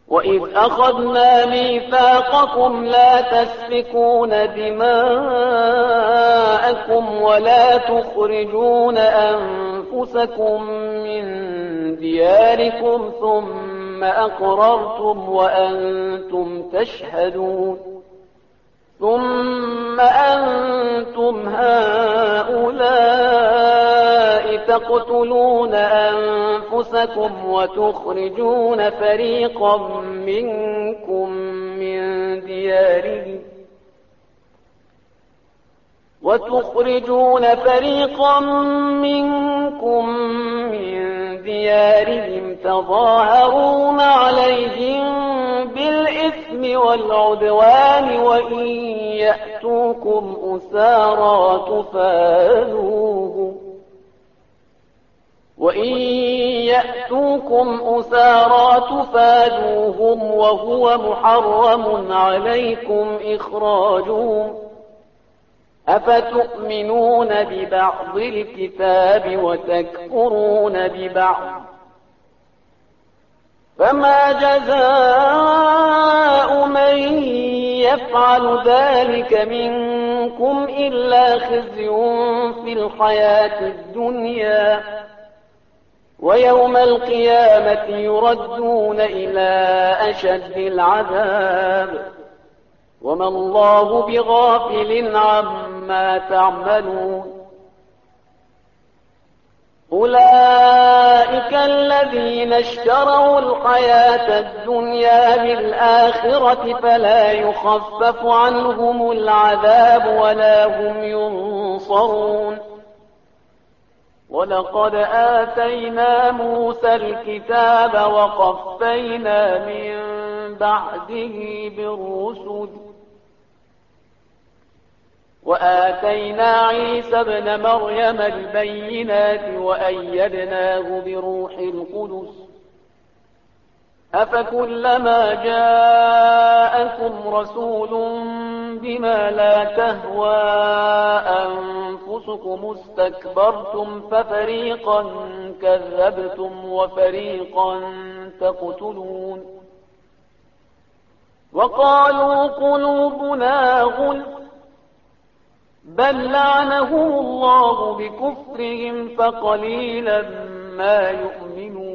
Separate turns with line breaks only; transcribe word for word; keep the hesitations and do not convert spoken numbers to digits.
وإذ أخذنا ميثاقكم لا تسفكون دماءكم ولا تخرجون أنفسكم من دياركم ثم أقررتم وأنتم تشهدون ثم أنتم هؤلاء تقتلون أنفسكم وتخرجون فريقا منكم من ديارهم وتخرجون فريقا منكم من ديارهم تظاهرون عليهم بالإثم والعدوان وإن يأتوكم أسارى تفادوهم وإن يأتوكم أسارى تفادوهم وهو محرم عليكم إخراجهم أفتؤمنون ببعض الكتاب وتكفرون ببعض فما جزاء من يفعل ذلك منكم إلا خزي في الحياة الدنيا ويوم القيامة يردون إلى أشد العذاب وما الله بغافل عما تعملون أولئك الذين اشتروا الحياة الدنيا بالآخرة فلا يخفف عنهم العذاب ولا هم ينصرون ولقد آتينا موسى الكتاب وقفينا من بعده بالرسل وآتينا عيسى ابن مريم البينات وأيدناه بروح القدس أفكلما جاءكم رسول بما لا تهوى أنفسكم استكبرتم ففريقا كذبتم وفريقا تقتلون وقالوا قلوبنا غلف بل لعنهم الله بكفرهم فقليلا ما يؤمنون